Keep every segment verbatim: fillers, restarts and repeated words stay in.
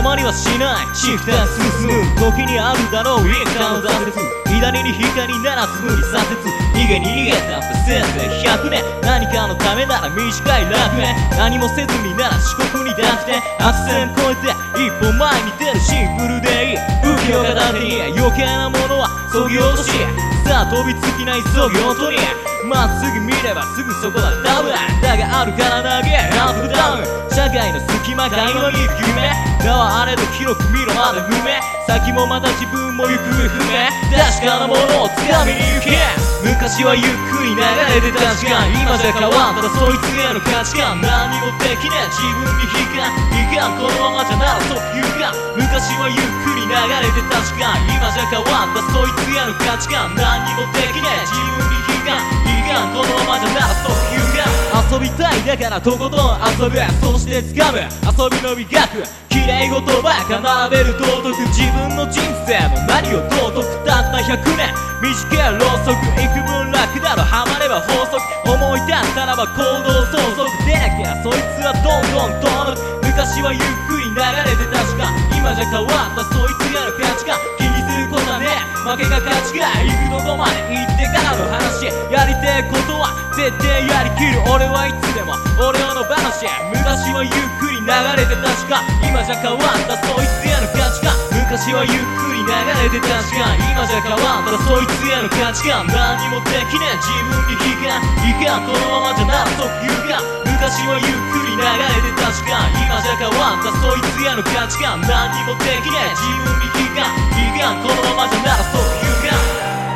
まりはしないシフター進む時にあるだろう一貫の挫折左に光ならすぐに左折逃げに逃げたってせいぜいひゃくねん何かのためなら短い楽園何もせずになら四国に濁点悪戦越えて一歩前に出るシンプルでいい武器を片手に余計なものは削ぎ落としさあ飛びつきない急ぎ音にまっすぐ見ればすぐそこだ多分だがあるから投げアップダウン社会の隙間垣間見る夢名はあれど広く見ろまだ不明先もまた自分も行方不明確かなものを掴みに行け昔はゆっくり流れてた時間今じゃ変わったそいつへの価値観何もできねえ自分に悲観いかんこのままじゃならそういうか昔はゆっくり流れてた時間今じゃ変わったそいつへの価値観何もできねえ自分に悲観いかんこのままじゃならそういうか遊びたいだからとことん遊ぶそして掴む遊びの美学綺麗事ばっか並べる道徳自分の人生の何を道徳たったひゃくねん短いろうそく幾分楽だろハマれば法則思い立ったらば行動相続でなきゃそいつはどんどん遠のく昔はゆっくり流れてた時間今じゃ変わったそいつへの価値観気にすることはね負けが勝ちか行くとこまで行ってからの話やりてえことは絶対やりきる俺はいつでも俺用の話昔はゆっくり流れてた時間今じゃ変わったそいつへの価値観昔はゆっくり流れてた時間今じゃ変わったそいつへの価値観何もできねえ自分に悲観いかんこのままじゃならそういうか昔はゆっくり流れてた時間今じゃ変わったそいつへの価値観何もできねえ自分に悲観いかんこのままじゃならそういうか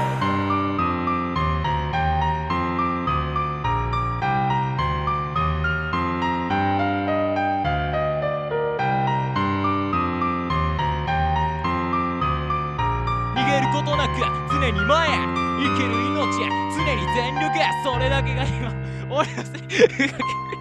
逃げることなく常に前へ生きる命へ常に全力へそれだけが今俺のせい